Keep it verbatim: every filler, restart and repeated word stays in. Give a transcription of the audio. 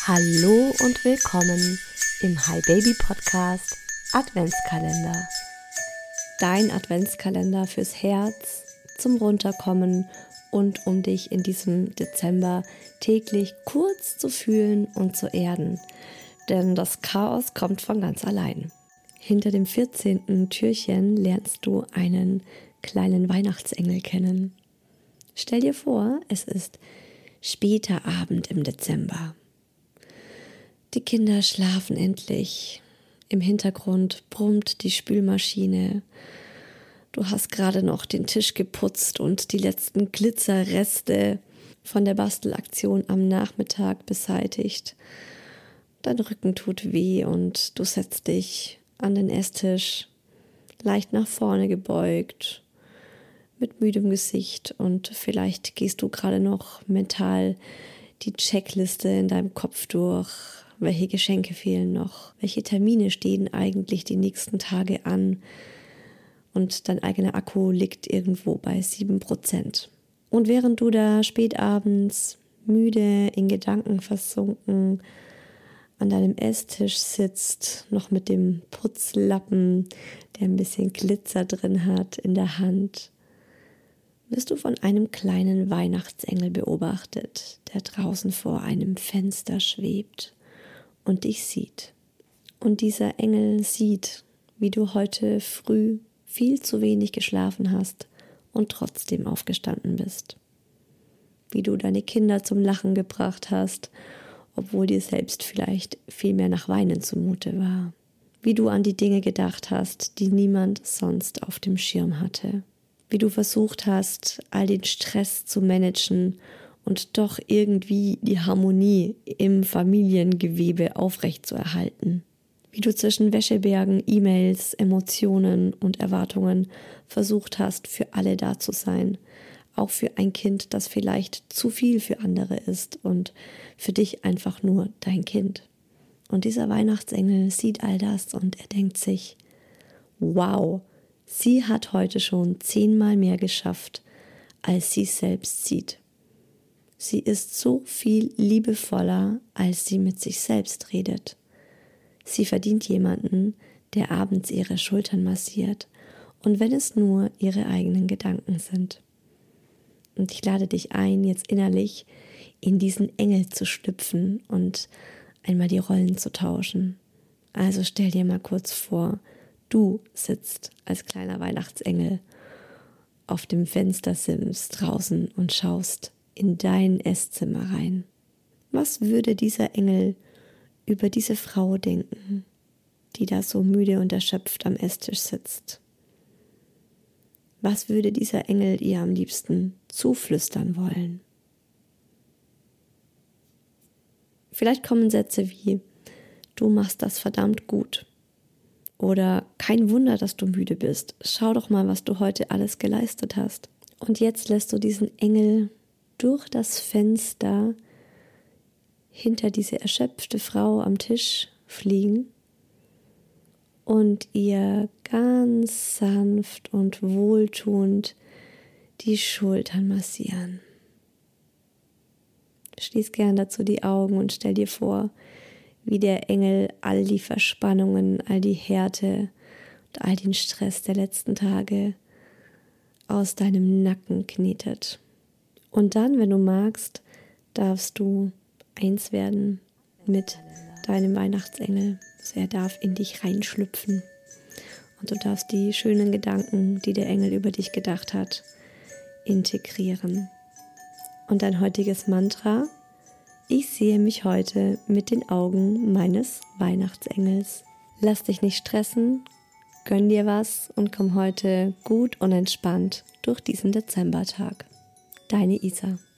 Hallo und willkommen im Hi Baby Podcast Adventskalender. Dein Adventskalender fürs Herz, zum Runterkommen und um dich in diesem Dezember täglich kurz zu fühlen und zu erden. Denn das Chaos kommt von ganz allein. Hinter dem vierzehnten Türchen lernst du einen kleinen Weihnachtsengel kennen. Stell dir vor, es ist später Abend im Dezember. Die Kinder schlafen endlich. Im Hintergrund brummt die Spülmaschine. Du hast gerade noch den Tisch geputzt und die letzten Glitzerreste von der Bastelaktion am Nachmittag beseitigt. Dein Rücken tut weh und du setzt dich an den Esstisch, leicht nach vorne gebeugt, mit müdem Gesicht, und vielleicht gehst du gerade noch mental die Checkliste in deinem Kopf durch. Welche Geschenke fehlen noch? Welche Termine stehen eigentlich die nächsten Tage an? Und dein eigener Akku liegt irgendwo bei sieben Prozent. Und während du da spätabends müde, in Gedanken versunken an deinem Esstisch sitzt, noch mit dem Putzlappen, der ein bisschen Glitzer drin hat, in der Hand, wirst du von einem kleinen Weihnachtsengel beobachtet, der draußen vor einem Fenster schwebt und dich sieht. Und dieser Engel sieht, wie du heute früh viel zu wenig geschlafen hast und trotzdem aufgestanden bist. Wie du deine Kinder zum Lachen gebracht hast, obwohl dir selbst vielleicht viel mehr nach Weinen zumute war. Wie du an die Dinge gedacht hast, die niemand sonst auf dem Schirm hatte. Wie du versucht hast, all den Stress zu managen und doch irgendwie die Harmonie im Familiengewebe aufrechtzuerhalten. Wie du zwischen Wäschebergen, E-Mails, Emotionen und Erwartungen versucht hast, für alle da zu sein. Auch für ein Kind, das vielleicht zu viel für andere ist und für dich einfach nur dein Kind. Und dieser Weihnachtsengel sieht all das und er denkt sich, wow, sie hat heute schon zehnmal mehr geschafft, als sie selbst sieht. Sie ist so viel liebevoller, als sie mit sich selbst redet. Sie verdient jemanden, der abends ihre Schultern massiert, und wenn es nur ihre eigenen Gedanken sind. Und ich lade dich ein, jetzt innerlich in diesen Engel zu schlüpfen und einmal die Rollen zu tauschen. Also stell dir mal kurz vor, du sitzt als kleiner Weihnachtsengel auf dem Fenstersims draußen und schaust in dein Esszimmer rein. Was würde dieser Engel über diese Frau denken, die da so müde und erschöpft am Esstisch sitzt? Was würde dieser Engel ihr am liebsten zuflüstern wollen? Vielleicht kommen Sätze wie, du machst das verdammt gut. Oder kein Wunder, dass du müde bist. Schau doch mal, was du heute alles geleistet hast. Und jetzt lässt du diesen Engel durch das Fenster hinter diese erschöpfte Frau am Tisch fliegen und ihr ganz sanft und wohltuend die Schultern massieren. Schließ gern dazu die Augen und stell dir vor, wie der Engel all die Verspannungen, all die Härte und all den Stress der letzten Tage aus deinem Nacken knetet. Und dann, wenn du magst, darfst du eins werden mit deinem Weihnachtsengel. Also er darf in dich reinschlüpfen. Und du darfst die schönen Gedanken, die der Engel über dich gedacht hat, integrieren. Und dein heutiges Mantra: Ich sehe mich heute mit den Augen meines Weihnachtsengels. Lass dich nicht stressen, gönn dir was und komm heute gut und entspannt durch diesen Dezembertag. Deine Isa.